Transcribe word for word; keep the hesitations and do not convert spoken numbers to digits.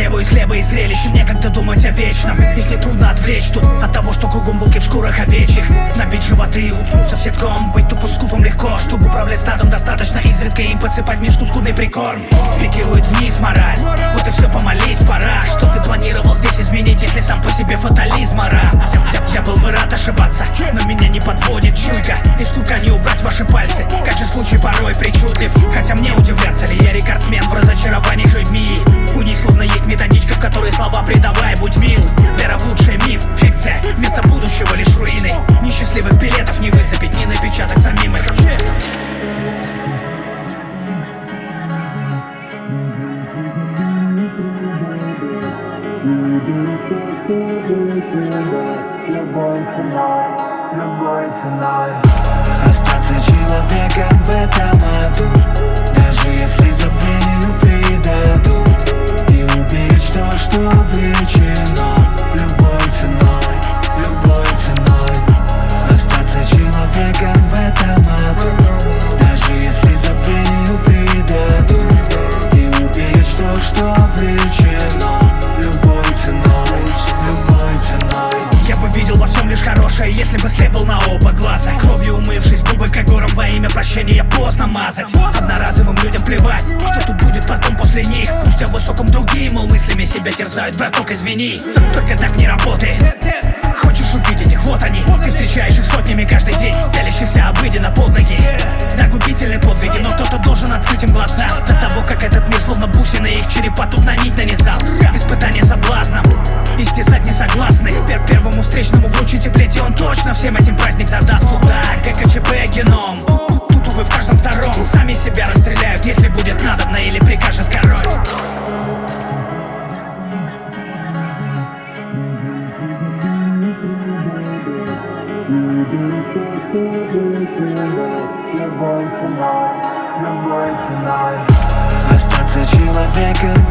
требует хлеба и зрелищ, и некогда думать о вечном. Их не трудно отвлечь тут от того, что кругом волки в шкурах овечьих. Набить животы и уткнуться в сетком. Быть тупо скуфом легко, чтобы управлять стадом, достаточно изредка им подсыпать в миску скудный прикорм. Пикирует вниз мораль, вот и все, помолись, пора. Что ты планировал здесь изменить, если сам по себе фатализм, ора? Я, я был бы рад ошибаться, но меня не подводит чуйка. Из курка не убрать ваши пальцы, как же случай порой причудлив. Хотя мне удивляться ли, я рекордсмен в разочарованиях людьми. У них словно есть методичка, в которой слова придавай, будь мил. Вера в лучший миф, фикция, вместо будущего лишь руины. Несчастливых билетов не выцепить, не напечатать самим их. Остаться человеком в этом аду, даже если забвению предадут, и уберечь то, что обречено, любой ценой, любой ценой. Остаться человеком в этом аду, даже если забвению предадут, и уберечь то, что обречено, любой ценой, любой ценой. Я бы видел во всем лишь хорошее, если бы слеп был на оба глаза. Кровью умывшись, губы как гором во имя прощения поздно мазать. Одноразовым людям плевать, что тут будет потом после них. Пусть о высоком другие, мол, мыслями себя терзают, браток, извини. Только так не работает. Хочешь увидеть их, вот они. Ты встречаешь их сотнями каждый день, пялящихся обыденно под ноги. Да, губительные подвиги, но кто-то должен открыть им глаза. До того, как этот мир словно бусины их черепа тут на нить нанизал. Испытание соблазном, истязать несогласных. Пер Первому встречному вручите плеть, и он точно всем этим праздник задаст. Куда? ГКЧП геном. Тут, увы, в каждом втором. Сами себя расстреляют, если будет надобно или прикажет король. Остаться человеком